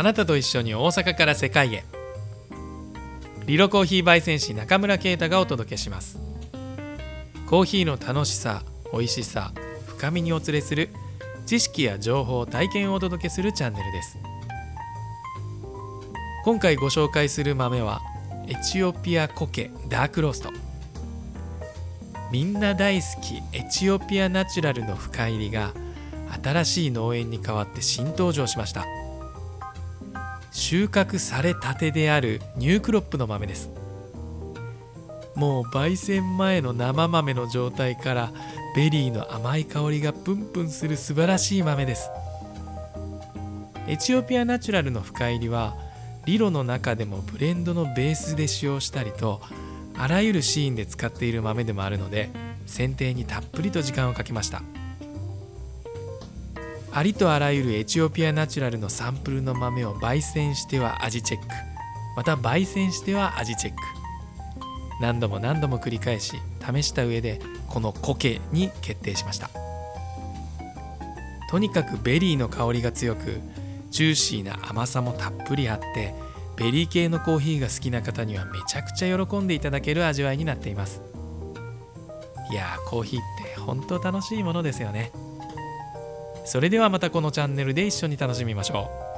なたと一緒に大阪から世界へ。リロコーヒー焙煎士中村啓太がお届けします。コーヒーの楽しさ、美味しさ、深みにお連れする知識や情報、体験をお届けするチャンネルです。今回ご紹介する豆はエチオピアコケダークロースト。みんな大好きエチオピアナチュラルの深入りが新しい農園に代わって新登場しました。収穫されたてであるニュークロップの豆です。もう焙煎前の生豆の状態からベリーの甘い香りがプンプンする素晴らしい豆です。エチオピアナチュラルの深入りはリロの中でもブレンドのベースで使用したりと、あらゆるシーンで使っている豆でもあるので、選定にたっぷりと時間をかけました。ありとあらゆるエチオピアナチュラルのサンプルの豆を焙煎しては味チェック、また焙煎しては味チェック、何度も何度も繰り返し試した上でこのコケに決定しました。とにかくベリーの香りが強く、ジューシーな甘さもたっぷりあって、ベリー系のコーヒーが好きな方にはめちゃくちゃ喜んでいただける味わいになっています。いやー、コーヒーって本当楽しいものですよね。それではまたこのチャンネルで一緒に楽しみましょう。